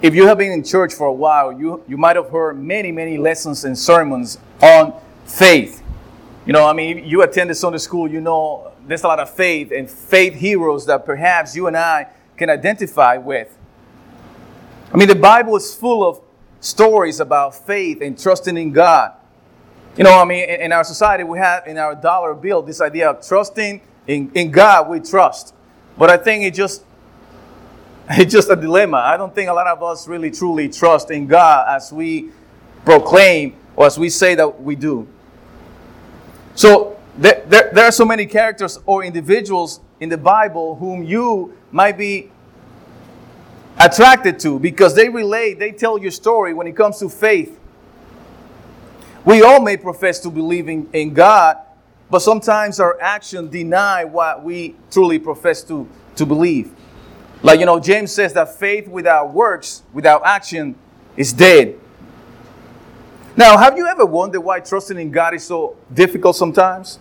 If you have been in church for a while, you might have heard many, many lessons and sermons on faith. You attended Sunday school, there's a lot of faith and faith heroes that perhaps you and I can identify with. The Bible is full of stories about faith and trusting in God. In our society, we have in our dollar bill this idea of trusting in God, we trust. But I think it's just a dilemma. I don't think a lot of us really truly trust in God as we proclaim or as we say that we do. So there are so many characters or individuals in the Bible whom you might be attracted to because they tell your story when it comes to faith. We all may profess to believe in God, but sometimes our actions deny what we truly profess to believe. James says that faith without works, without action, is dead. Now, have you ever wondered why trusting in God is so difficult sometimes?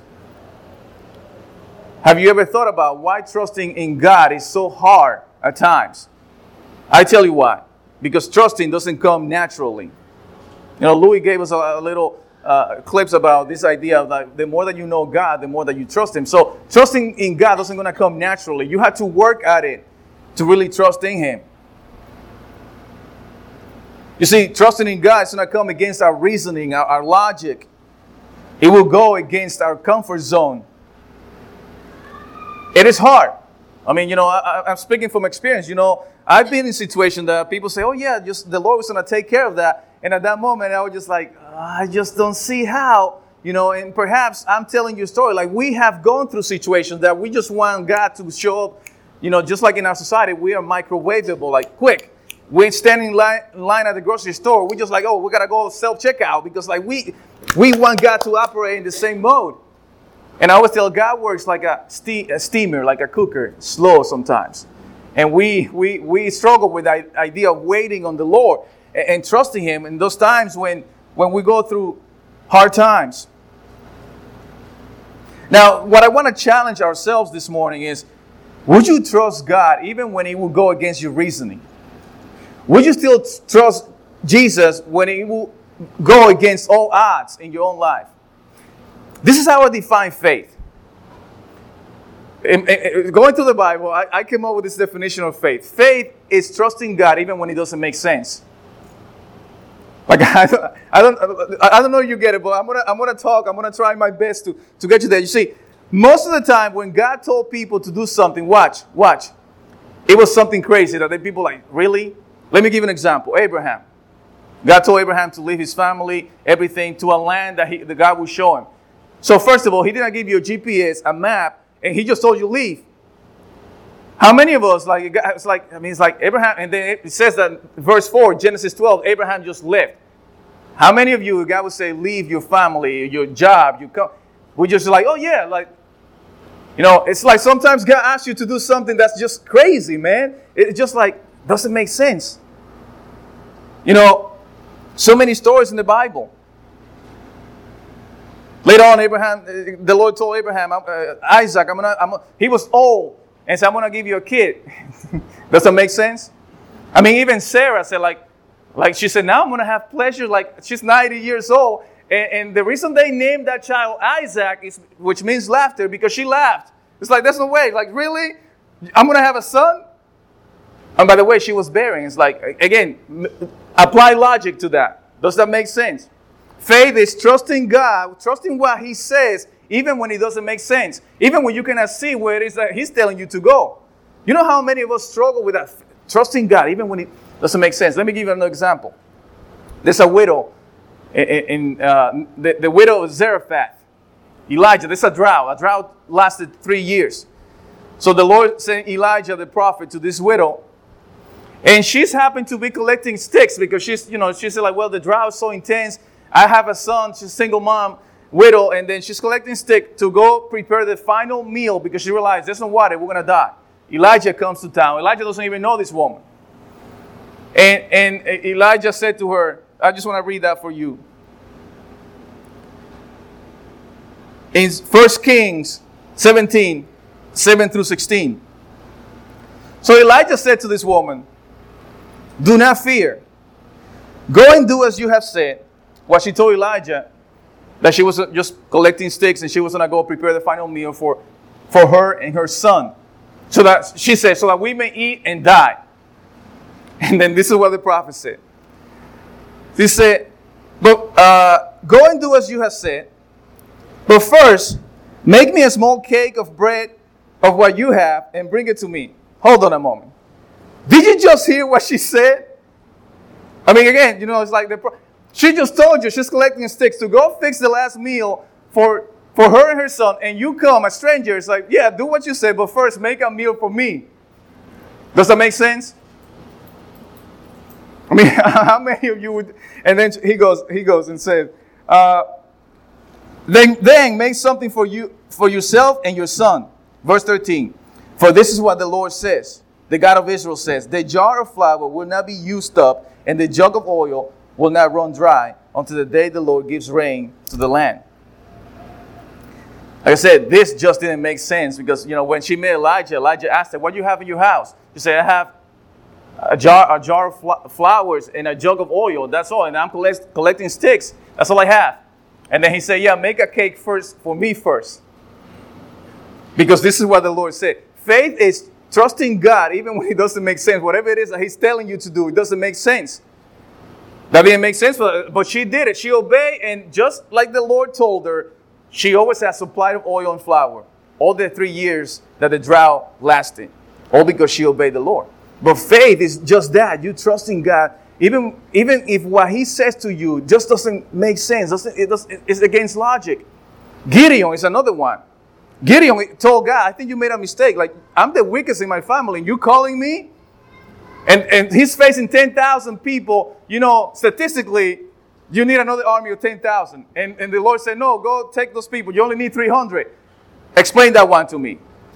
Have you ever thought about why trusting in God is so hard at times? I tell you why. Because trusting doesn't come naturally. Louis gave us a little clips about this idea of like the more that you know God, the more that you trust Him. So trusting in God doesn't going to come naturally. You have to work at it to really trust in Him. You see, trusting in God is going to come against our reasoning, our logic. It will go against our comfort zone. It is hard. I'm speaking from experience. I've been in situations that people say, oh yeah, just the Lord was going to take care of that. And at that moment, I was just like, I just don't see how, and perhaps I'm telling you a story. Like we have gone through situations that we just want God to show up, just like in our society, we are microwavable, like quick. We're standing in line at the grocery store. We're just like, oh, we got to go self-checkout because like we want God to operate in the same mode. And I always tell God works like a steamer, like a cooker, slow sometimes. And we struggle with the idea of waiting on the Lord and trusting Him in those times when we go through hard times. Now, what I want to challenge ourselves this morning is, would you trust God even when He will go against your reasoning? Would you still trust Jesus when He will go against all odds in your own life? This is how I define faith. Going through the Bible, I came up with this definition of faith. Faith is trusting God even when it doesn't make sense. Like I don't know if you get it, but I'm gonna try my best to get you there. You see, most of the time when God told people to do something, watch, it was something crazy that the people like, really? Let me give you an example. Abraham. God told Abraham to leave his family, everything, to a land that the God would show him. So first of all, He didn't give you a GPS, a map, and He just told you leave. How many of us, it's like Abraham, and then it says that verse 4, Genesis 12, Abraham just left. How many of you, God would say, leave your family, your job, we just like, oh yeah, it's like sometimes God asks you to do something that's just crazy, man. It just doesn't make sense. So many stories in the Bible. Later on, Abraham, the Lord told Abraham, Isaac, he was old, and said, I'm going to give you a kid. Does that make sense? Even Sarah said, she said, now I'm going to have pleasure, she's 90 years old. And the reason they named that child Isaac, which means laughter, because she laughed. It's like, there's no way. Really? I'm going to have a son? And by the way, she was bearing. It's again, apply logic to that. Does that make sense? Faith is trusting God, trusting what He says, even when it doesn't make sense. Even when you cannot see where it is that He's telling you to go. You know how many of us struggle with that? Trusting God, even when it doesn't make sense. Let me give you another example. There's a widow, the widow of Zarephath. Elijah, there's a drought. A drought lasted 3 years. So the Lord sent Elijah the prophet to this widow. And she's happened to be collecting sticks because she's like, well, the drought is so intense. I have a son, she's a single mom, widow, and then she's collecting sticks to go prepare the final meal because she realized there's no water, we're going to die. Elijah comes to town. Elijah doesn't even know this woman. And Elijah said to her, I just want to read that for you. In 1 Kings 17, 7 through 16. So Elijah said to this woman, Do not fear. Go and do as you have said. What she told Elijah, that she was just collecting sticks and she was going to go prepare the final meal for her and her son. So that she said, so that we may eat and die. And then this is what the prophet said. He said, but go and do as you have said. But first, make me a small cake of bread of what you have and bring it to me. Hold on a moment. Did you just hear what she said? I mean, again, it's like she just told you she's collecting sticks to go fix the last meal for her and her son, and you come, a stranger. It's like, yeah, do what you said, but first make a meal for me. Does that make sense? I mean, how many of you would? And then he goes and says, then make something for yourself and your son. Verse 13. For this is what the Lord says, the God of Israel says, the jar of flour will not be used up, and the jug of oil will not run dry until the day the Lord gives rain to the land. Like I said, this just didn't make sense because, when she met Elijah asked her, what do you have in your house? She said, I have a jar of flowers and a jug of oil. That's all. And I'm collecting sticks. That's all I have. And then he said, yeah, make a cake first for me first. Because this is what the Lord said. Faith is trusting God even when it doesn't make sense. Whatever it is that He's telling you to do, it doesn't make sense. That didn't make sense for her, but she did it. She obeyed, and just like the Lord told her, she always had supply of oil and flour. All the 3 years that the drought lasted. All because she obeyed the Lord. But faith is just that. You trust in God. Even if what He says to you just doesn't make sense. It's against logic. Gideon is another one. Gideon told God, I think you made a mistake. Like, I'm the weakest in my family, and you calling me? And he's facing 10,000 people. Statistically, you need another army of 10,000. And the Lord said, no, go take those people. You only need 300. Explain that one to me.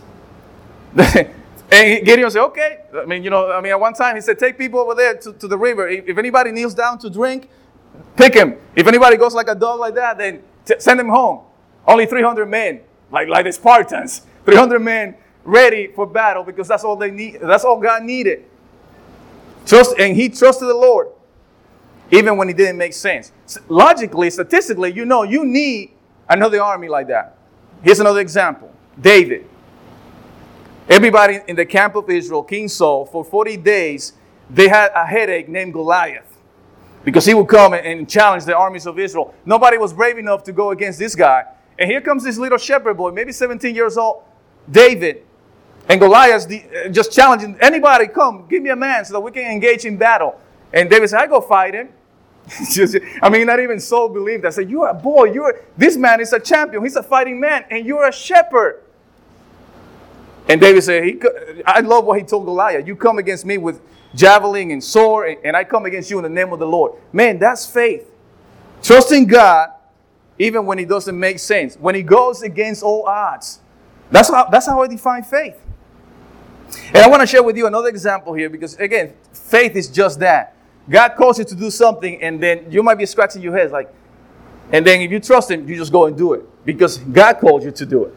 And Gideon said, okay. At one time he said, take people over there to the river. If anybody kneels down to drink, pick him. If anybody goes like a dog like that, then send him home. Only 300 men, like the Spartans. 300 men ready for battle because that's all they need. That's all God needed. And he trusted the Lord, even when it didn't make sense. Logically, statistically, you need another army like that. Here's another example. David. Everybody in the camp of Israel, King Saul, for 40 days, they had a headache named Goliath. Because he would come and challenge the armies of Israel. Nobody was brave enough to go against this guy. And here comes this little shepherd boy, maybe 17 years old, David. And Goliath just challenging, anybody come, give me a man so that we can engage in battle. And David said, I go fight him. Not even Saul believed that. I said, you're a boy. This man is a champion. He's a fighting man. And you're a shepherd. And David said, I love what he told Goliath. You come against me with javelin and sword, and I come against you in the name of the Lord. Man, that's faith. Trusting God even when it doesn't make sense. When it goes against all odds. That's how I define faith. And I want to share with you another example here because, again, faith is just that. God calls you to do something, and then you might be scratching your head and then if you trust Him, you just go and do it because God called you to do it.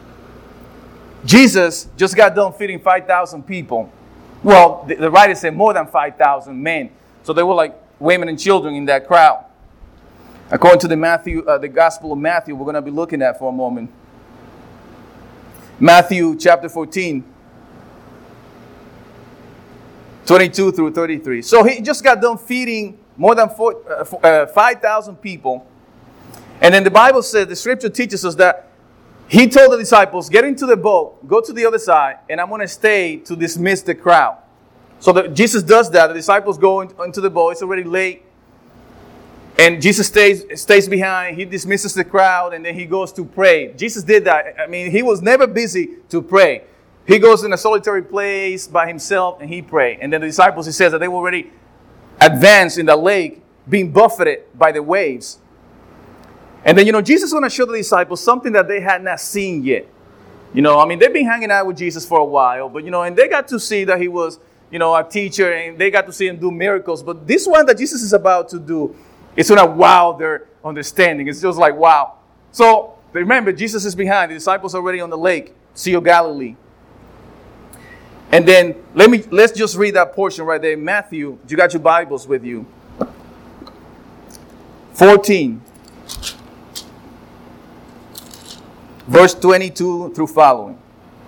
Jesus just got done feeding 5,000 people. Well, the writer said more than 5,000 men. So there were like women and children in that crowd. According to the Gospel of Matthew, we're going to be looking at for a moment. Matthew chapter 14, 22 through 33. So he just got done feeding more than 5,000 people. And then the Bible says, the scripture teaches us that He told the disciples, get into the boat, go to the other side, and I'm going to stay to dismiss the crowd. So Jesus does that. The disciples go into the boat. It's already late. And Jesus stays behind. He dismisses the crowd, and then He goes to pray. Jesus did that. He was never busy to pray. He goes in a solitary place by Himself, and He prayed. And then the disciples, He says that they were already advanced in the lake, being buffeted by the waves. And then, Jesus is going to show the disciples something that they had not seen yet. They've been hanging out with Jesus for a while, but, and they got to see that He was, a teacher, and they got to see Him do miracles. But this one that Jesus is about to do, it's going to wow their understanding. It's just like, wow. So, remember, Jesus is behind. The disciples are already on the lake, Sea of Galilee. And then let's just read that portion right there. Matthew, you got your Bibles with you. 14. Verse 22 through following.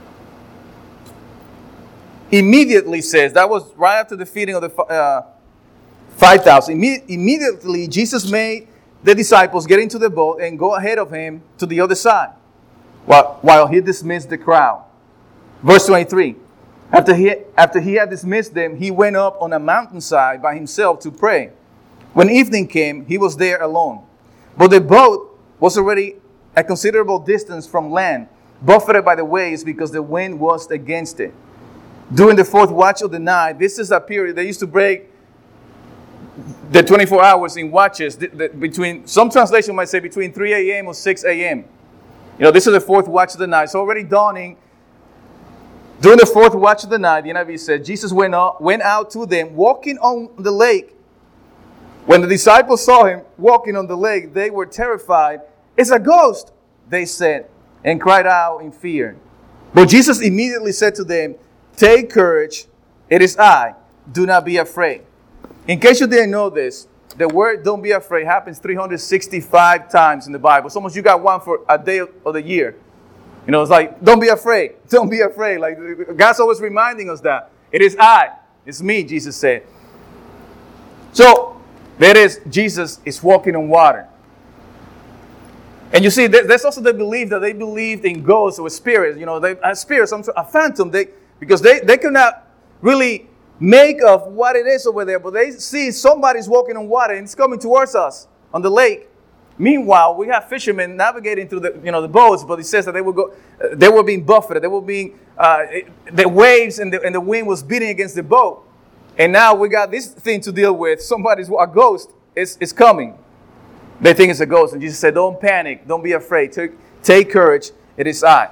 Immediately says, that was right after the feeding of the 5,000. Immediately Jesus made the disciples get into the boat and go ahead of him to the other side, while he dismissed the crowd. Verse 23. After he had dismissed them, he went up on a mountainside by himself to pray. When evening came, he was there alone. But the boat was already a considerable distance from land, buffeted by the waves because the wind was against it. During the fourth watch of the night, this is a period they used to break the 24 hours in watches. Between, some translation might say between 3 a.m. or 6 a.m. This is the fourth watch of the night. It's already dawning. During the fourth watch of the night, the NIV said, Jesus went out to them, walking on the lake. When the disciples saw him walking on the lake, they were terrified. It's a ghost, they said, and cried out in fear. But Jesus immediately said to them, take courage, it is I, do not be afraid. In case you didn't know this, the word don't be afraid happens 365 times in the Bible. It's almost you got one for a day of the year. It's like, don't be afraid. Don't be afraid. Like, God's always reminding us that. It is I. It's me, Jesus said. So, there is, Jesus is walking on water. And you see, there's also the belief that they believed in ghosts or spirits. A spirit, a phantom. Because they could not really make of what it is over there. But they see somebody's walking on water and it's coming towards us on the lake. Meanwhile, we have fishermen navigating through the boats, but it says that they were being buffeted. They were being, the waves and the wind was beating against the boat. And now we got this thing to deal with. A ghost is coming. They think it's a ghost. And Jesus said, don't panic. Don't be afraid. Take courage. It is I.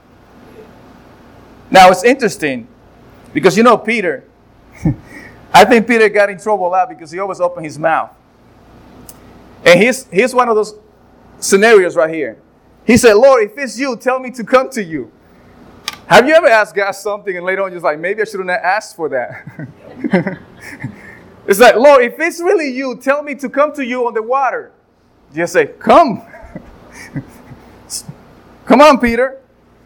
Now, it's interesting because, Peter, I think Peter got in trouble a lot because he always opened his mouth. And here's one of those scenarios right here. He said, Lord, if it's you, tell me to come to you. Have you ever asked God something and later on just like, maybe I shouldn't have asked for that? It's like, Lord, if it's really you, tell me to come to you on the water. Just say, come. Come on, Peter.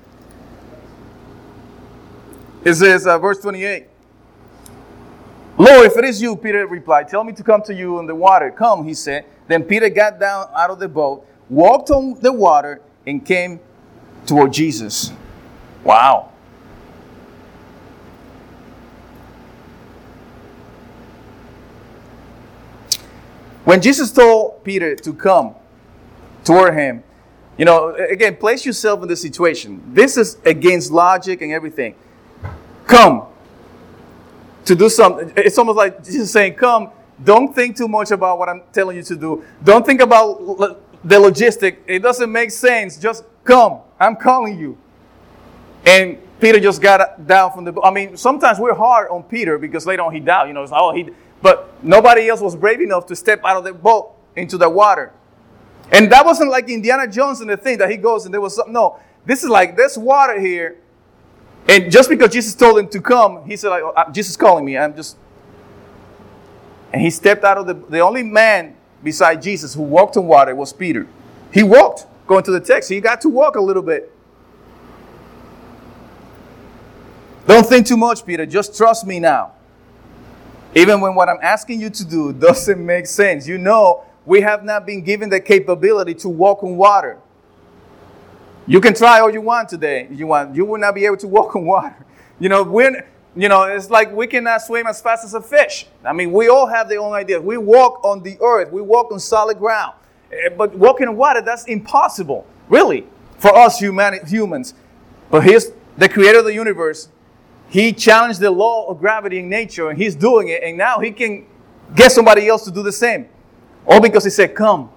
It says, verse 28. Lord, if it is you, Peter replied, tell me to come to you on the water. Come, he said. Then Peter got down out of the boat, walked on the water, and came toward Jesus. Wow. When Jesus told Peter to come toward him, again, place yourself in the situation. This is against logic and everything. Come to do something. It's almost like Jesus saying, come. Don't think too much about what I'm telling you to do. Don't think about the logistic. It doesn't make sense. Just come. I'm calling you. And Peter just got down from the boat. I mean, sometimes we're hard on Peter because later on he doubted. It's like, but nobody else was brave enough to step out of the boat into the water. And that wasn't like Indiana Jones and the thing that he goes and there was something. No, this is like, there's water here. And just because Jesus told him to come, he said, Jesus is calling me. And he stepped out of the only man beside Jesus who walked on water was Peter. He walked, going to the text. He got to walk a little bit. Don't think too much, Peter. Just trust me now. Even when what I'm asking you to do doesn't make sense. We have not been given the capability to walk on water. You can try all you want today. You will not be able to walk on water. It's like we cannot swim as fast as a fish. I mean, we all have their own ideas. We walk on the earth. We walk on solid ground. But walking on water, that's impossible, really, for us humans. But here's the creator of the universe. He challenged the law of gravity in nature, and he's doing it. And now he can get somebody else to do the same. All because he said, come.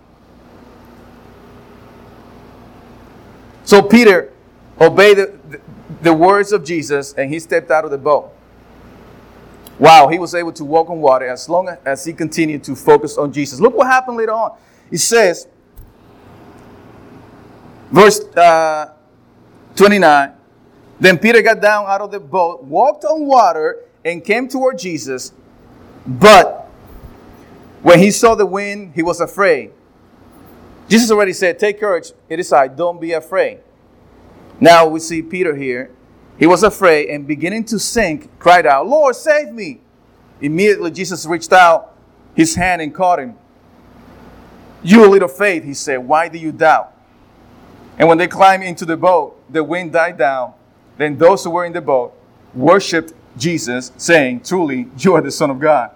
So Peter obeyed the words of Jesus, and he stepped out of the boat. Wow, he was able to walk on water as long as he continued to focus on Jesus. Look what happened later on. It says, verse 29, Then Peter got down out of the boat, walked on water, and came toward Jesus. But when he saw the wind, he was afraid. Jesus already said, take courage, it is I, don't be afraid. Now we see Peter here. He was afraid and beginning to sink, cried out, Lord, save me. Immediately Jesus reached out his hand and caught him. You little faith, he said, why do you doubt? And when they climbed into the boat, the wind died down. Then those who were in the boat worshipped Jesus, saying, truly, you are the Son of God.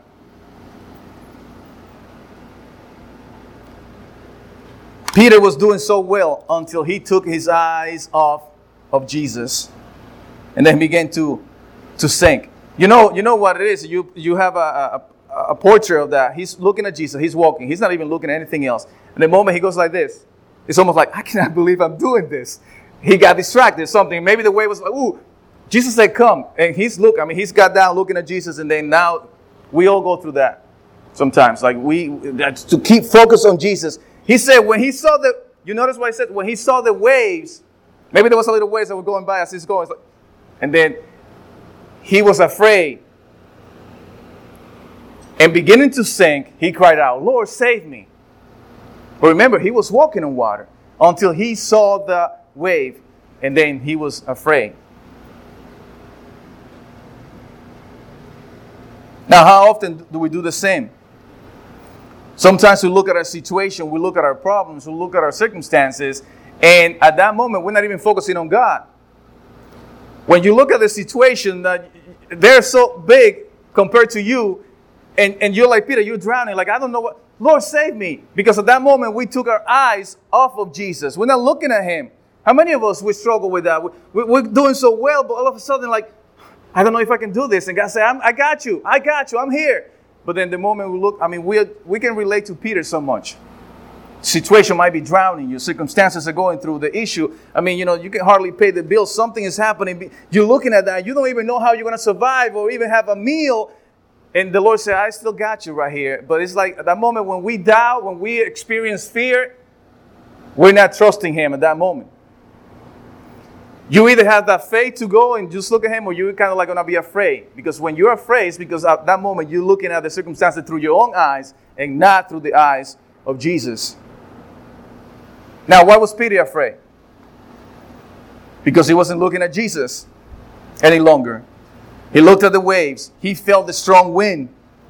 Peter was doing so well until he took his eyes off of Jesus. And then began to sink. You know what it is? You have a portrait of that. He's looking at Jesus. He's walking. He's not even looking at anything else. And the moment he goes like this, it's almost like, I cannot believe I'm doing this. He got distracted, something. Maybe the wave was like, ooh. Jesus said, come. And he's got down looking at Jesus. And then now we all go through that sometimes. Like to keep focused on Jesus. He said when he saw you notice what he said? When he saw the waves, maybe there was a little waves that were going by as he's going. And then he was afraid. And beginning to sink, he cried out, Lord, save me. But remember, he was walking on water until he saw the wave. And then he was afraid. Now, how often do we do the same? Sometimes we look at our situation, we look at our problems, we look at our circumstances, and at that moment, we're not even focusing on God. When you look at the situation, they're so big compared to you, and you're like, Peter, you're drowning. Like, I don't know what. Lord, save me. Because at that moment, we took our eyes off of Jesus. We're not looking at him. How many of us, we struggle with that? We're doing so well, but all of a sudden, like, I don't know if I can do this. And God said, I got you, I'm here. But then the moment we look, we can relate to Peter so much. Situation might be drowning. Your circumstances are going through the issue. You can hardly pay the bills. Something is happening. You're looking at that. You don't even know how you're going to survive or even have a meal. And the Lord said, I still got you right here. But it's like at that moment when we doubt, when we experience fear, we're not trusting him at that moment. You either have that faith to go and just look at him, or you're kind of like going to be afraid. Because when you're afraid, it's because at that moment you're looking at the circumstances through your own eyes and not through the eyes of Jesus. Now, why was Peter afraid? Because he wasn't looking at Jesus any longer. He looked at the waves. He felt the strong wind.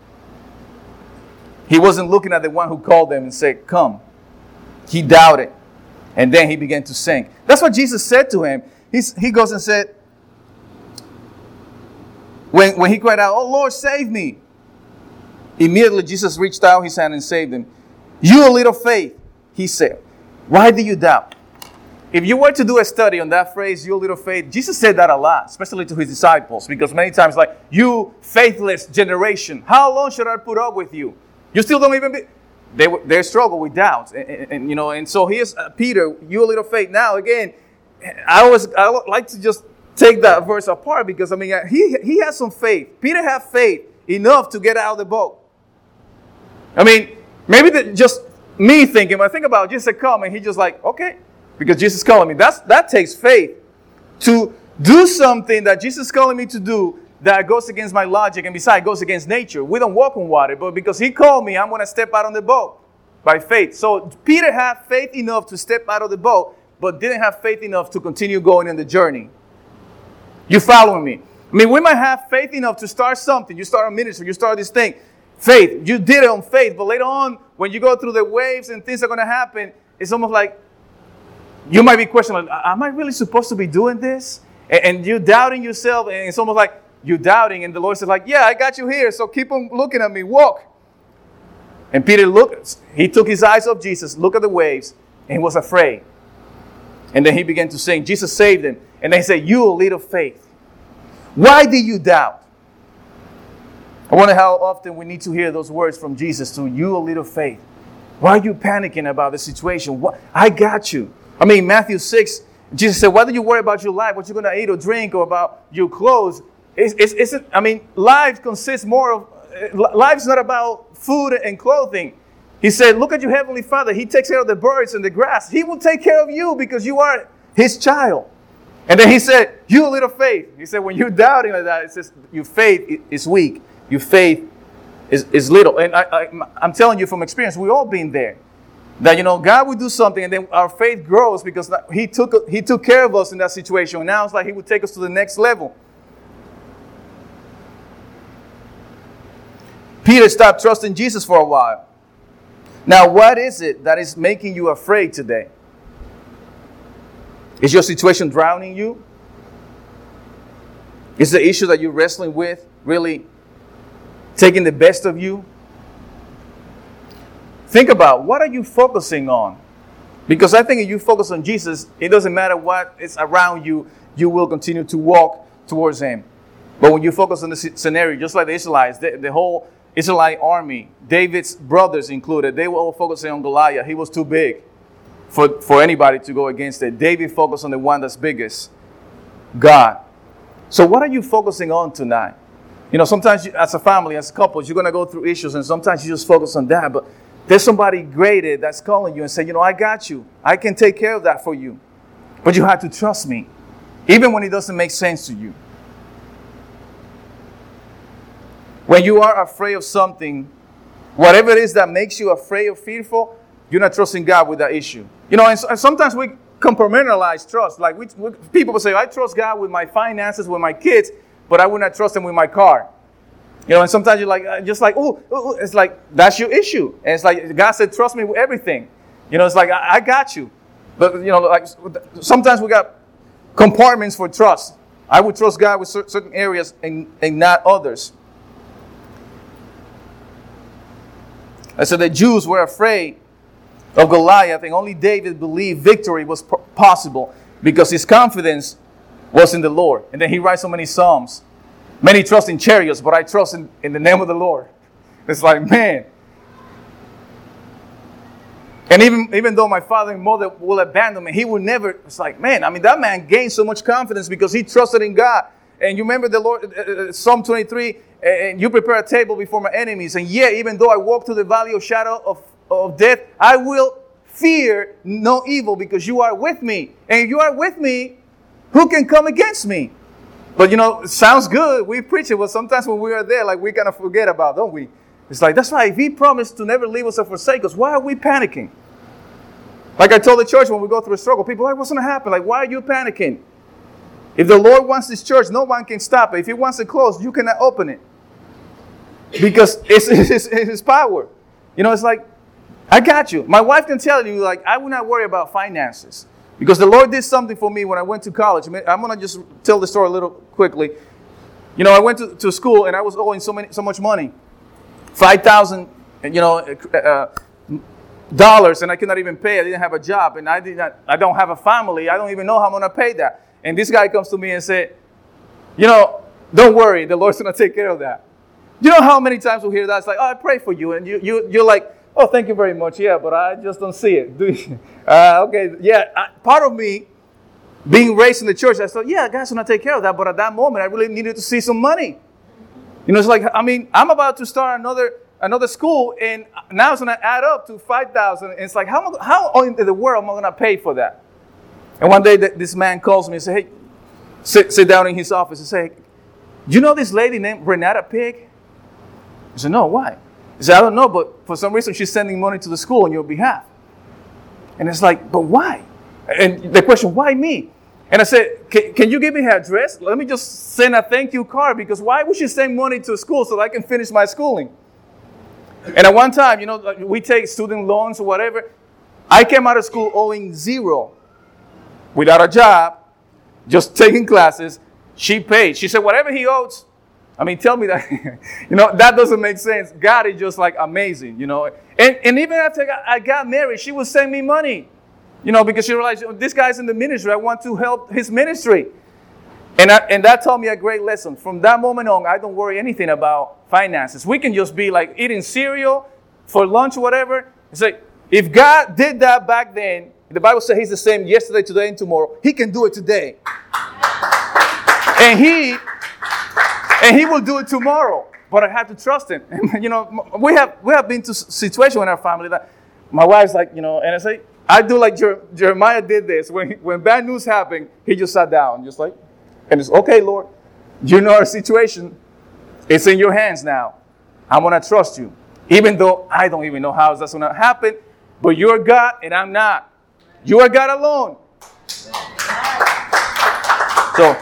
He wasn't looking at the one who called them and said, come. He doubted. And then he began to sink. That's what Jesus said to him. He goes and said, when he cried out, oh Lord, save me. Immediately Jesus reached out his hand and saved him. You little faith, he said. Why do you doubt? If you were to do a study on that phrase, you little faith, Jesus said that a lot, especially to his disciples, because many times like, you faithless generation, how long should I put up with you? You still don't even be... They struggle with doubts. And so here's Peter, you little faith. Now, again, I like to just take that verse apart because, he has some faith. Peter had faith enough to get out of the boat. Maybe just me thinking, I think about Jesus come and he just like, okay, because Jesus is calling me. That takes faith to do something that Jesus is calling me to do that goes against my logic and besides goes against nature. We don't walk on water, but because he called me, I'm going to step out on the boat by faith. So Peter had faith enough to step out of the boat, but didn't have faith enough to continue going in the journey. You following me? We might have faith enough to start something. You start a ministry, you start this thing. Faith. You did it on faith, but later on, when you go through the waves and things are going to happen, it's almost like you might be questioning, am I really supposed to be doing this? And you're doubting yourself, and it's almost like you're doubting, and the Lord says, like, yeah, I got you here, so keep on looking at me, walk. And Peter he took his eyes off Jesus, looked at the waves, and he was afraid. And then he began to sing. Jesus saved him. And they said, you little faith. Why do you doubt? I wonder how often we need to hear those words from Jesus to you little faith. Why are you panicking about the situation? I got you. Matthew 6, Jesus said, why do you worry about your life, what you're going to eat or drink, or about your clothes? Life consists more of, life's not about food and clothing. He said, look at your heavenly Father. He takes care of the birds and the grass. He will take care of you because you are his child. And then he said, you little faith. He said, when you're doubting like that, it says your faith is weak. Your faith is little. And I'm telling you from experience, we've all been there. That, God would do something and then our faith grows because he took care of us in that situation. And now it's like he would take us to the next level. Peter stopped trusting Jesus for a while. Now, what is it that is making you afraid today? Is your situation drowning you? Is the issue that you're wrestling with really taking the best of you? Think about, what are you focusing on? Because I think if you focus on Jesus, it doesn't matter what is around you, you will continue to walk towards Him. But when you focus on the scenario, just like the Israelites, the whole Israelite army, David's brothers included, they were all focusing on Goliath. He was too big for anybody to go against it. David focused on the one that's biggest, God. So what are you focusing on tonight? Sometimes as a family, as couples, you're going to go through issues, and sometimes you just focus on that. But there's somebody greater that's calling you and say, I got you. I can take care of that for you. But you have to trust me, even when it doesn't make sense to you. When you are afraid of something, whatever it is that makes you afraid or fearful, you're not trusting God with that issue. And sometimes we compartmentalize trust. Like people will say, I trust God with my finances, with my kids, but I would not trust Him with my car. And sometimes you're like, it's like, that's your issue. And it's like, God said, trust me with everything. It's like, I got you. But, like sometimes we got compartments for trust. I would trust God with certain areas and not others. And so the Jews were afraid of Goliath, and only David believed victory was possible because his confidence was in the Lord. And then he writes so many Psalms. Many trust in chariots, but I trust in the name of the Lord. It's like, man. And even though my father and mother will abandon me, he will never. It's like, man, that man gained so much confidence because he trusted in God. And you remember the Lord, Psalm 23, and you prepare a table before my enemies. And yet, even though I walk through the valley of shadow of death, I will fear no evil because you are with me. And if you are with me, who can come against me? But, it sounds good. We preach it, but sometimes when we are there, like we kind of forget about, don't we? It's like, that's why if He promised to never leave us or forsake us, why are we panicking? Like I told the church when we go through a struggle, people are like, what's going to happen? Like, why are you panicking? If the Lord wants this church, no one can stop it. If He wants it closed, you cannot open it. Because it's His power. It's like, I got you. My wife can tell you, like, I will not worry about finances. Because the Lord did something for me when I went to college. I'm going to just tell the story a little quickly. I went to school and I was owing so much money. $5,000, dollars, and I could not even pay. I didn't have a job, and I don't have a family. I don't even know how I'm going to pay that. And this guy comes to me and said, don't worry, the Lord's going to take care of that. You know how many times we hear that? It's like, I pray for you. And you're like, oh, thank you very much. Yeah, but I just don't see it. Do you? Okay, yeah. Part of me, being raised in the church, I thought, yeah, God's going to take care of that. But at that moment, I really needed to see some money. It's like, I'm about to start another school, and now it's going to add up to $5,000. And it's like, how in the world am I going to pay for that? And one day, this man calls me and says, hey, sit down in his office and say, do you know this lady named Renata Pig? I said, no, why? He said, I don't know, but for some reason she's sending money to the school on your behalf. And it's like, but why? And the question, why me? And I said, can you give me her address? Let me just send a thank you card, because why would she send money to school so that I can finish my schooling? And at one time, we take student loans or whatever. I came out of school owing $0, without a job, just taking classes. She paid. She said, whatever he owes, tell me that. That doesn't make sense. God is just like amazing, And even after I got married, she would send me money, because she realized, this guy's in the ministry. I want to help his ministry. And that taught me a great lesson. From that moment on, I don't worry anything about finances. We can just be like eating cereal for lunch or whatever. It's like, if God did that back then, the Bible says He's the same yesterday, today, and tomorrow. He can do it today. And He will do it tomorrow. But I have to trust Him. We have been to situations in our family that my wife's like, and I say, I do like Jeremiah did this. When bad news happened, he just sat down, just like, and it's okay, Lord. You know our situation. It's in your hands now. I'm going to trust you. Even though I don't even know how that's going to happen. But you're God and I'm not. You are God alone. So,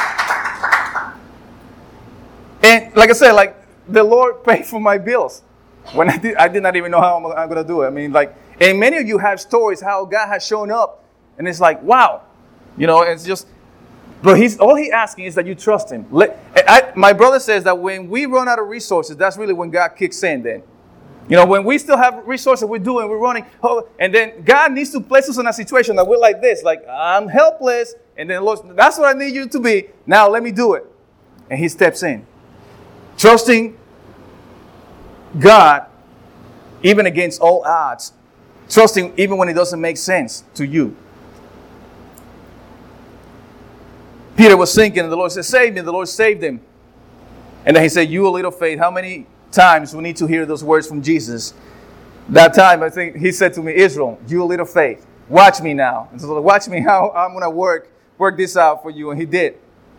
and like I said, like the Lord paid for my bills. When I did not even know how I'm going to do it. I mean, like, and many of you have stories how God has shown up. And it's like, wow. You know, it's just, but all he's asking is that you trust him. My brother says that when we run out of resources, that's really when God kicks in then. You know, when we still have resources, we're running. And then God needs to place us in a situation that we're like this. Like, I'm helpless. And then, Lord, that's what I need you to be. Now let me do it. And he steps in. Trusting God, even against all odds. Trusting even when it doesn't make sense to you. Peter was sinking and the Lord said, save me. The Lord saved him. And then he said, you a little faith. How many times we need to hear those words from Jesus? That time, I think he said to me, Israel, you a little faith. Watch me now. And so watch me how I'm going to work this out for you. And he did.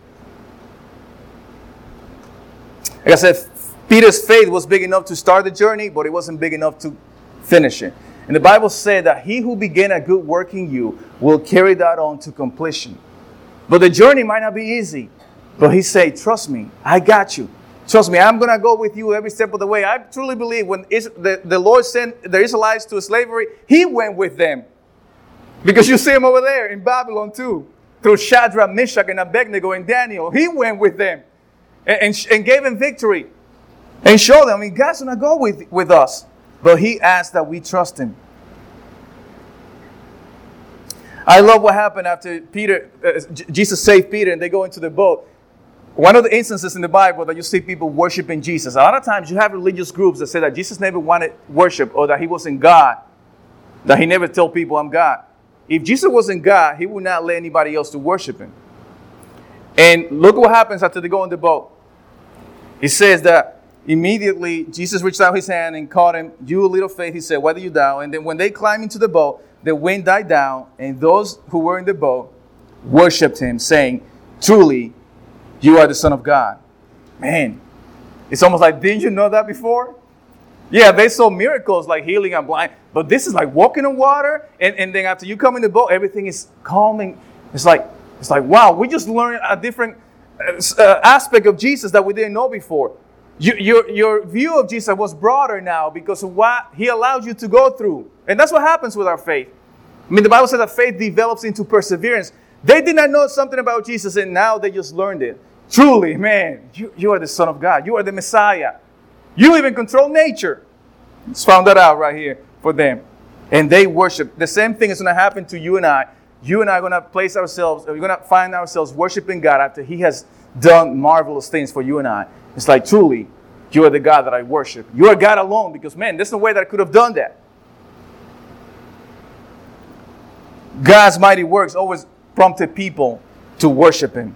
Like I said, Peter's faith was big enough to start the journey, but it wasn't big enough to finish it. And the Bible said that he who began a good work in you will carry that on to completion. But the journey might not be easy. But he said, trust me, I got you. Trust me, I'm going to go with you every step of the way. I truly believe when the Lord sent the Israelites to slavery, he went with them. Because you see him over there in Babylon too. Through Shadrach, Meshach, and Abednego and Daniel. He went with them and gave them victory. And showed them, I mean, God's going to go with us. But he asked that we trust him. I love what happened after Jesus saved Peter and they go into the boat. One of the instances in the Bible that you see people worshiping Jesus. A lot of times you have religious groups that say that Jesus never wanted worship or that he wasn't God. That he never told people, I'm God. If Jesus wasn't God, he would not let anybody else to worship him. And look what happens after they go in the boat. It says that immediately Jesus reached out his hand and caught him. You little faith, he said, why do you doubt? And then when they climbed into the boat, the wind died down, and those who were in the boat worshipped him, saying, truly, you are the Son of God. Man, it's almost like, didn't you know that before? Yeah, they saw miracles like healing and blind, but this is like walking on water, and then after you come in the boat, everything is calming. It's like wow, we just learned a different aspect of Jesus that we didn't know before. Your view of Jesus was broader now because of what he allowed you to go through. And that's what happens with our faith. I mean, the Bible says that faith develops into perseverance. They did not know something about Jesus, and now they just learned it. Truly, man, you are the Son of God. You are the Messiah. You even control nature. Just found that out right here for them. And they worship. The same thing is going to happen to you and I. You and I are going to we're going to find ourselves worshiping God after he has done marvelous things for you and I. It's like, truly, you are the God that I worship. You are God alone because, man, there's no way that I could have done that. God's mighty works always prompted people to worship him.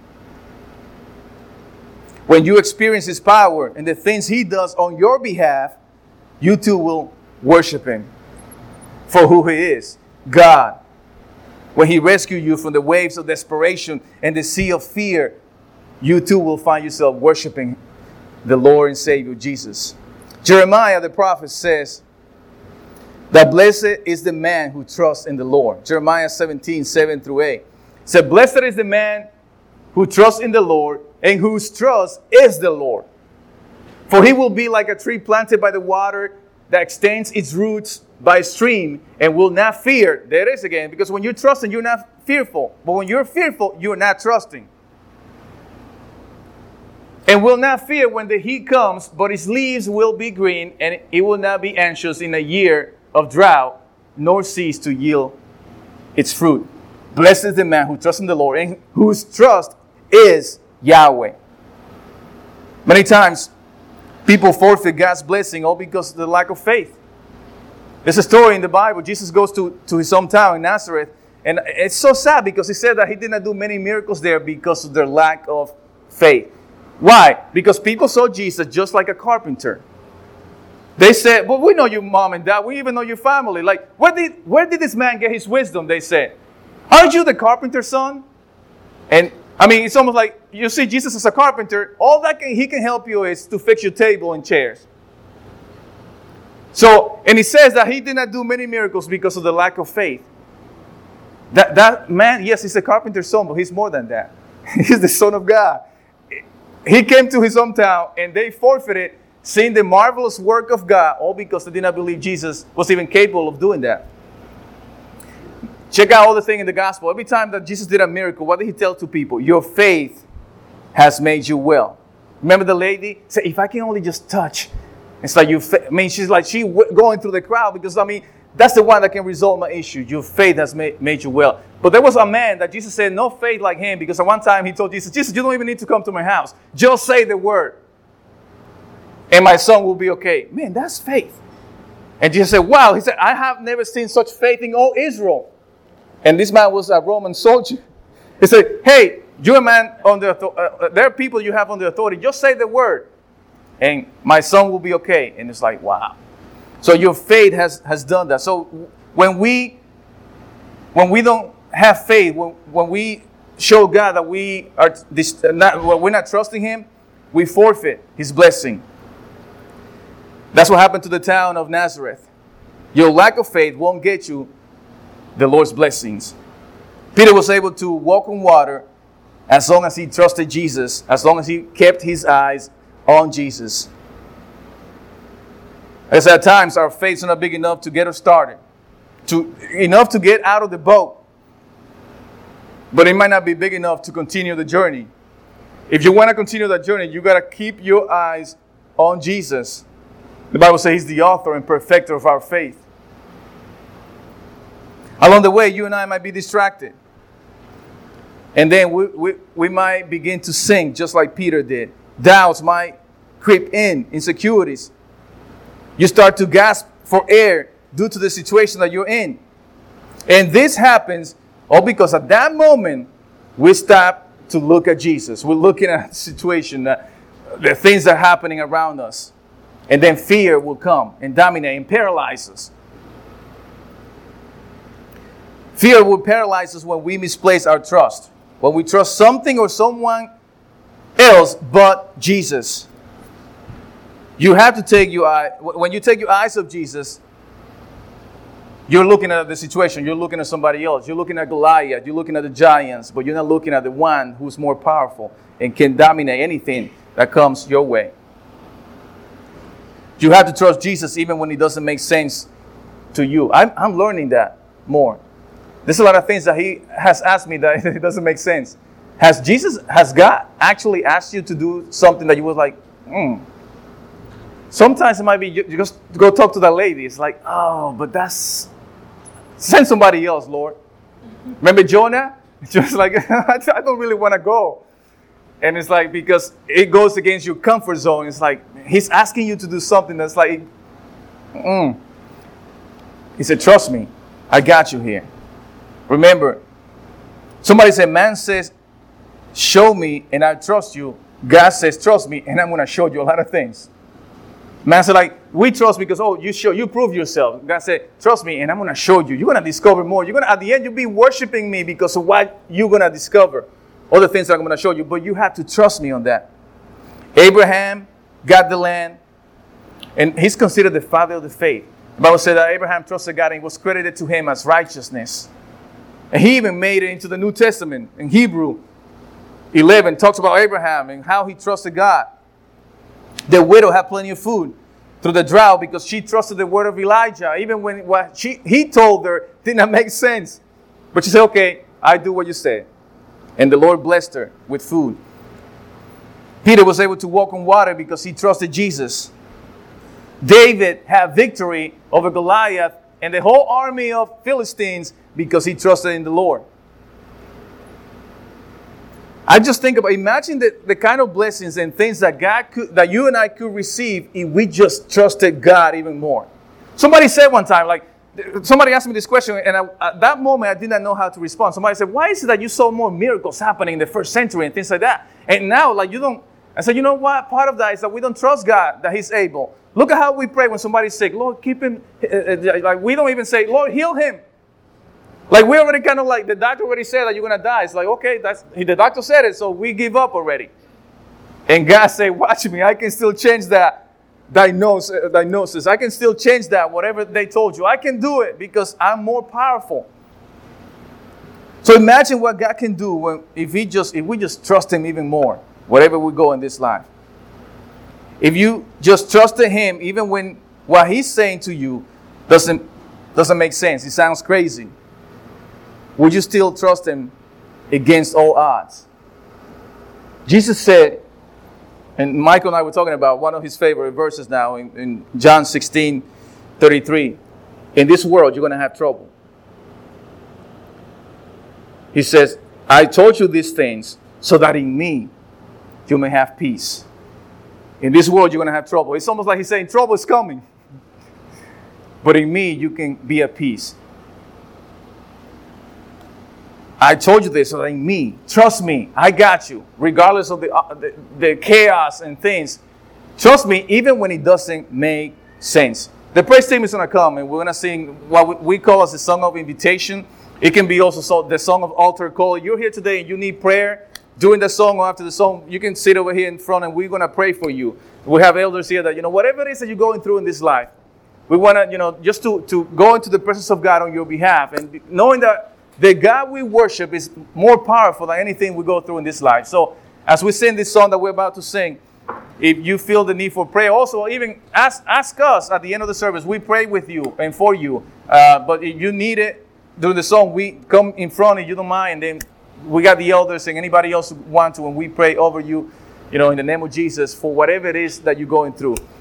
When you experience his power and the things he does on your behalf, you too will worship him for who he is, God. When he rescued you from the waves of desperation and the sea of fear, you too will find yourself worshiping the Lord and Savior Jesus. Jeremiah the prophet says that blessed is the man who trusts in the Lord. Jeremiah 17, 7 through 8. It said, blessed is the man who trusts in the Lord and whose trust is the Lord. For he will be like a tree planted by the water that extends its roots by a stream and will not fear. There it is again. Because when you're trusting, you're not fearful. But when you're fearful, you're not trusting. And will not fear when the heat comes, but its leaves will be green, and it will not be anxious in a year of drought, nor cease to yield its fruit. Blessed is the man who trusts in the Lord, and whose trust is Yahweh. Many times, people forfeit God's blessing all because of the lack of faith. There's a story in the Bible. Jesus goes to his hometown in Nazareth, and it's so sad because he said that he did not do many miracles there because of their lack of faith. Why? Because people saw Jesus just like a carpenter. They said, well, we know your mom and dad. We even know your family. Like, where did this man get his wisdom? They said, aren't you the carpenter's son? And I mean, it's almost like you see Jesus as a carpenter. All that he can help you is to fix your table and chairs. So, and he says that he did not do many miracles because of the lack of faith. That man, yes, he's a carpenter's son, but he's more than that. He's the Son of God. He came to his hometown and they forfeited seeing the marvelous work of God, all because they did not believe Jesus was even capable of doing that. Check out all the thing in the gospel. Every time that Jesus did a miracle, what did he tell to people? Your faith has made you well. Remember the lady said, if I can only just touch. It's like she's like, going through the crowd because, that's the one that can resolve my issue. Your faith has made you well. But there was a man that Jesus said, no faith like him, because at one time he told Jesus, you don't even need to come to my house. Just say the word. And my son will be okay. Man, that's faith. And Jesus said, wow. He said, I have never seen such faith in all Israel. And this man was a Roman soldier. He said, hey, you're a man there are people you have under authority. Just say the word. And my son will be okay. And it's like, wow. So your faith has done that. So when we don't have faith, when we show God that we're not trusting Him, we forfeit His blessing. That's what happened to the town of Nazareth. Your lack of faith won't get you the Lord's blessings. Peter was able to walk on water as long as he trusted Jesus, as long as he kept his eyes on Jesus. As at times our faith is not big enough to get us started, enough to get out of the boat, but it might not be big enough to continue the journey. If you want to continue that journey, you got to keep your eyes on Jesus. The Bible says He's the author and perfecter of our faith. Along the way, you and I might be distracted. And then we might begin to sink just like Peter did. Doubts might creep in, insecurities. You start to gasp for air due to the situation that you're in. And this happens all because at that moment, we stop to look at Jesus. We're looking at the situation, the things that are happening around us. And then fear will come and dominate and paralyze us. Fear will paralyze us when we misplace our trust. When we trust something or someone else but Jesus. You have to take when you take your eyes off Jesus, you're looking at the situation. You're looking at somebody else. You're looking at Goliath. You're looking at the giants. But you're not looking at the one who's more powerful and can dominate anything that comes your way. You have to trust Jesus even when it doesn't make sense to you. I'm learning that more. There's a lot of things that He has asked me that it doesn't make sense. Has God actually asked you to do something that you was like, Sometimes it might be you just go talk to that lady. It's like, oh, but send somebody else, Lord. Remember Jonah? Just like, I don't really want to go. And it's like, because it goes against your comfort zone. It's like, He's asking you to do something that's like, He said, trust me, I got you here. Remember, somebody said, man says, show me and I trust you. God says, trust me and I'm going to show you a lot of things. Man said, like, we trust because, you prove yourself. God said, trust me and I'm going to show you. You're going to discover more. At the end, you'll be worshiping me because of what you're going to discover. All the things that I'm going to show you. But you have to trust me on that. Abraham got the land and he's considered the father of the faith. The Bible said that Abraham trusted God and it was credited to him as righteousness. And he even made it into the New Testament. In Hebrew 11 talks about Abraham and how he trusted God. The widow had plenty of food through the drought because she trusted the word of Elijah. Even when what he told her did not make sense. But she said, okay, I do what you say. And the Lord blessed her with food. Peter was able to walk on water because he trusted Jesus. David had victory over Goliath and the whole army of Philistines because he trusted in the Lord. I just think about, imagine the kind of blessings and things that you and I could receive if we just trusted God even more. Somebody said one time, somebody asked me this question, and at that moment I did not know how to respond. Somebody said, why is it that you saw more miracles happening in the first century and things like that? And now, you don't. I said, you know what? Part of that is that we don't trust God, that He's able. Look at how we pray when somebody's sick. Lord, keep him. Like we don't even say, Lord, heal him. Like we already kind of like, the doctor already said that you're going to die. It's like, okay, the doctor said it, so we give up already. And God said, watch me, I can still change that diagnosis. I can still change that, whatever they told you. I can do it because I'm more powerful. So imagine what God can do if we just trust Him even more, wherever we go in this life. If you just trust in Him, even when what He's saying to you doesn't make sense, it sounds crazy, would you still trust Him against all odds? Jesus said, and Michael and I were talking about one of His favorite verses now in John 16:33. In this world, you're going to have trouble. He says, I told you these things so that in me you may have peace. In this world, you're going to have trouble. It's almost like He's saying, trouble is coming. But in me, you can be at peace. I told you this so that in me, trust me, I got you. Regardless of the chaos and things. Trust me, even when it doesn't make sense. The praise team is going to come and we're going to sing what we call as the song of invitation. It can be also the song of altar call. You're here today and you need prayer. During the song or after the song, you can sit over here in front and we're going to pray for you. We have elders here that, whatever it is that you're going through in this life, we want to, just to go into the presence of God on your behalf. And knowing that the God we worship is more powerful than anything we go through in this life. So as we sing this song that we're about to sing, if you feel the need for prayer, also even ask us at the end of the service. We pray with you and for you. But if you need it during the song, we come in front if you don't mind. And then we got the elders and anybody else who want to, and we pray over you, in the name of Jesus for whatever it is that you're going through.